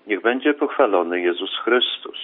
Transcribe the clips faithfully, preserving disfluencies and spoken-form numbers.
Niech będzie pochwalony Jezus Chrystus.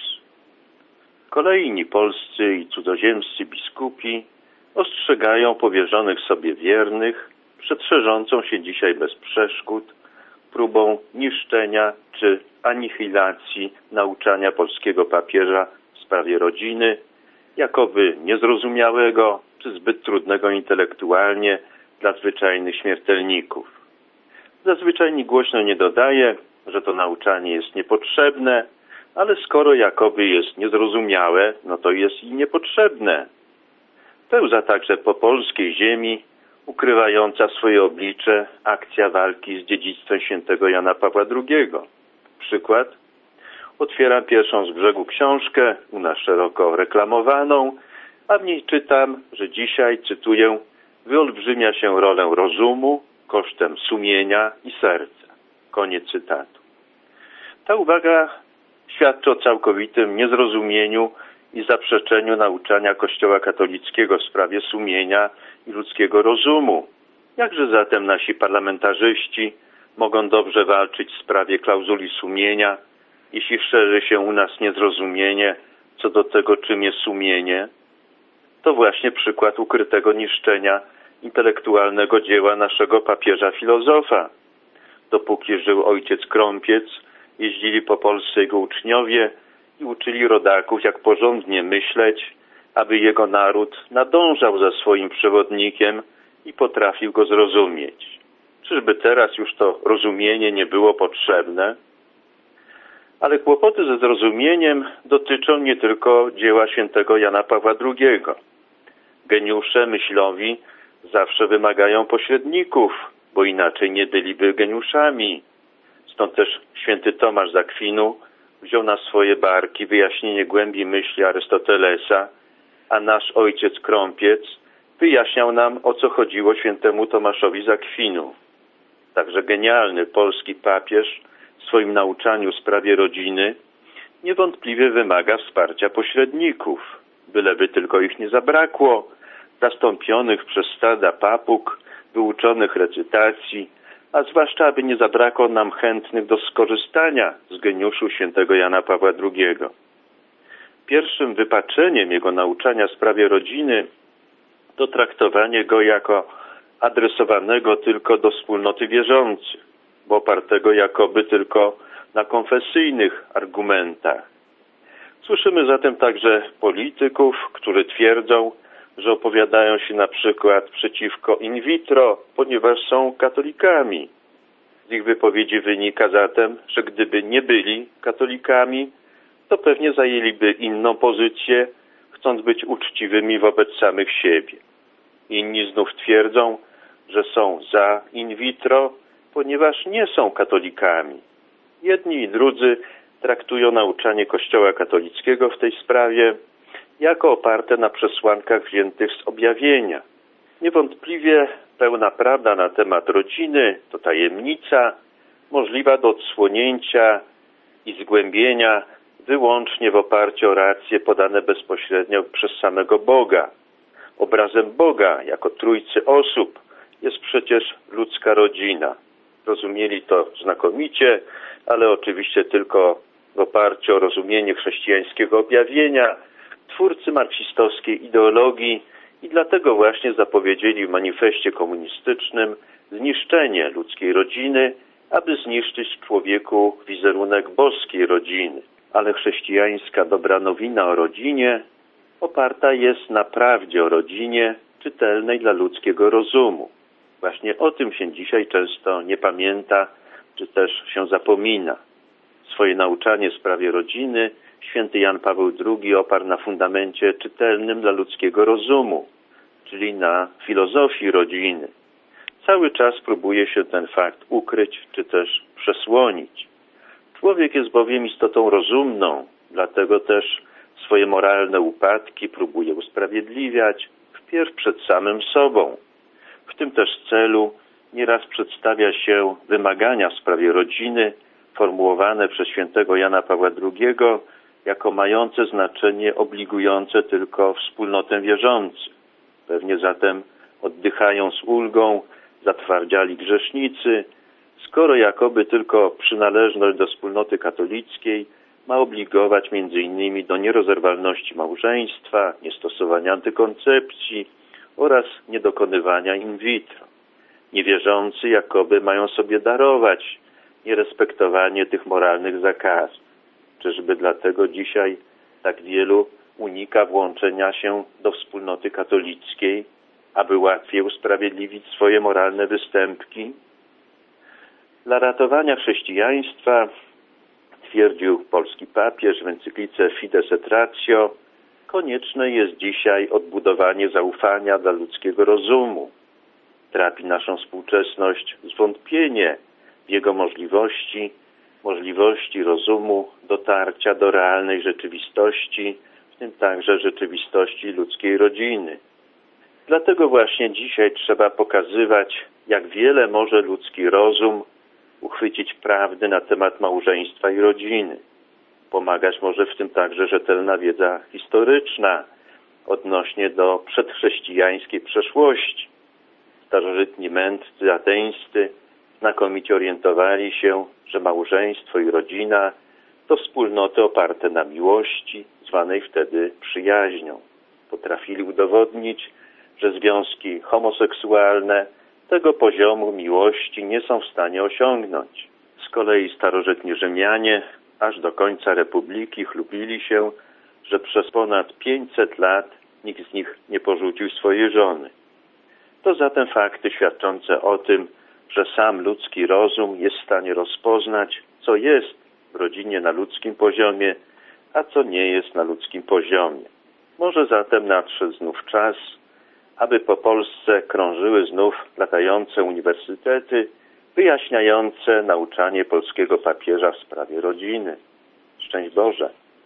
Kolejni polscy i cudzoziemscy biskupi ostrzegają powierzonych sobie wiernych przed szerzącą się dzisiaj bez przeszkód próbą niszczenia czy anihilacji nauczania polskiego papieża w sprawie rodziny, jakoby niezrozumiałego czy zbyt trudnego intelektualnie dla zwyczajnych śmiertelników. Zazwyczaj nikt głośno nie dodaje, że to nauczanie jest niepotrzebne, ale skoro jakoby jest niezrozumiałe, no to jest i niepotrzebne. Pełza także po polskiej ziemi, ukrywająca swoje oblicze akcja walki z dziedzictwem świętego Jana Pawła drugiego. Przykład. Otwieram pierwszą z brzegu książkę, u nas szeroko reklamowaną, a w niej czytam, że dzisiaj, cytuję, wyolbrzymia się rolę rozumu kosztem sumienia i serca. Koniec cytatu. Ta uwaga świadczy o całkowitym niezrozumieniu i zaprzeczeniu nauczania Kościoła katolickiego w sprawie sumienia i ludzkiego rozumu. Jakże zatem nasi parlamentarzyści mogą dobrze walczyć w sprawie klauzuli sumienia, jeśli szerzy się u nas niezrozumienie co do tego, czym jest sumienie? To właśnie przykład ukrytego niszczenia intelektualnego dzieła naszego papieża filozofa. Dopóki żył ojciec Krąpiec, jeździli po Polsce jego uczniowie i uczyli rodaków, jak porządnie myśleć, aby jego naród nadążał za swoim przewodnikiem i potrafił go zrozumieć. Czyżby teraz już to rozumienie nie było potrzebne? Ale kłopoty ze zrozumieniem dotyczą nie tylko dzieła świętego Jana Pawła drugiego. Geniusze myślowi zawsze wymagają pośredników, bo inaczej nie byliby geniuszami. Stąd też święty Tomasz z Akwinu wziął na swoje barki wyjaśnienie głębi myśli Arystotelesa, a nasz ojciec Krąpiec wyjaśniał nam, o co chodziło świętemu Tomaszowi z Akwinu. Także genialny polski papież w swoim nauczaniu w sprawie rodziny niewątpliwie wymaga wsparcia pośredników, byleby tylko ich nie zabrakło, zastąpionych przez stada papug, wyuczonych recytacji, a zwłaszcza, aby nie zabrakło nam chętnych do skorzystania z geniuszu świętego Jana Pawła drugiego. Pierwszym wypaczeniem jego nauczania w sprawie rodziny to traktowanie go jako adresowanego tylko do wspólnoty wierzących, bo opartego jakoby tylko na konfesyjnych argumentach. Słyszymy zatem także polityków, którzy twierdzą, że opowiadają się na przykład przeciwko in vitro, ponieważ są katolikami. Z ich wypowiedzi wynika zatem, że gdyby nie byli katolikami, to pewnie zajęliby inną pozycję, chcąc być uczciwymi wobec samych siebie. Inni znów twierdzą, że są za in vitro, ponieważ nie są katolikami. Jedni i drudzy traktują nauczanie Kościoła katolickiego w tej sprawie jako oparte na przesłankach wziętych z objawienia. Niewątpliwie pełna prawda na temat rodziny to tajemnica możliwa do odsłonięcia i zgłębienia wyłącznie w oparciu o racje podane bezpośrednio przez samego Boga. Obrazem Boga jako trójcy osób jest przecież ludzka rodzina. Rozumieli to znakomicie, ale oczywiście tylko w oparciu o rozumienie chrześcijańskiego objawienia, twórcy marksistowskiej ideologii i dlatego właśnie zapowiedzieli w manifestie komunistycznym zniszczenie ludzkiej rodziny, aby zniszczyć w człowieku wizerunek boskiej rodziny. Ale chrześcijańska dobra nowina o rodzinie oparta jest na prawdzie o rodzinie czytelnej dla ludzkiego rozumu. Właśnie o tym się dzisiaj często nie pamięta, czy też się zapomina. Swoje nauczanie w sprawie rodziny święty Jan Paweł drugi oparł na fundamencie czytelnym dla ludzkiego rozumu, czyli na filozofii rodziny. Cały czas próbuje się ten fakt ukryć, czy też przesłonić. Człowiek jest bowiem istotą rozumną, dlatego też swoje moralne upadki próbuje usprawiedliwiać wpierw przed samym sobą. W tym też celu nieraz przedstawia się wymagania w sprawie rodziny formułowane przez świętego Jana Pawła drugiego jako mające znaczenie obligujące tylko wspólnotę wierzących. Pewnie zatem oddychają z ulgą zatwardziali grzesznicy, skoro jakoby tylko przynależność do wspólnoty katolickiej ma obligować między innymi do nierozerwalności małżeństwa, niestosowania antykoncepcji oraz niedokonywania in vitro. Niewierzący jakoby mają sobie darować nierespektowanie tych moralnych zakazów. Czyżby dlatego dzisiaj tak wielu unika włączenia się do wspólnoty katolickiej, aby łatwiej usprawiedliwić swoje moralne występki? Dla ratowania chrześcijaństwa, twierdził polski papież w encyklice Fides et Ratio, konieczne jest dzisiaj odbudowanie zaufania dla ludzkiego rozumu. Trapi naszą współczesność zwątpienie w jego możliwości, możliwości rozumu dotarcia do realnej rzeczywistości, w tym także rzeczywistości ludzkiej rodziny. Dlatego właśnie dzisiaj trzeba pokazywać, jak wiele może ludzki rozum uchwycić prawdy na temat małżeństwa i rodziny. Pomagać może w tym także rzetelna wiedza historyczna odnośnie do przedchrześcijańskiej przeszłości. Starożytni mędrcy ateńscy znakomicie orientowali się, że małżeństwo i rodzina to wspólnoty oparte na miłości, zwanej wtedy przyjaźnią. Potrafili udowodnić, że związki homoseksualne tego poziomu miłości nie są w stanie osiągnąć. Z kolei starożytni Rzymianie aż do końca Republiki chlubili się, że przez ponad pięćset lat nikt z nich nie porzucił swojej żony. To zatem fakty świadczące o tym, że sam ludzki rozum jest w stanie rozpoznać, co jest w rodzinie na ludzkim poziomie, a co nie jest na ludzkim poziomie. Może zatem nadszedł znów czas, aby po Polsce krążyły znów latające uniwersytety wyjaśniające nauczanie polskiego papieża w sprawie rodziny. Szczęść Boże!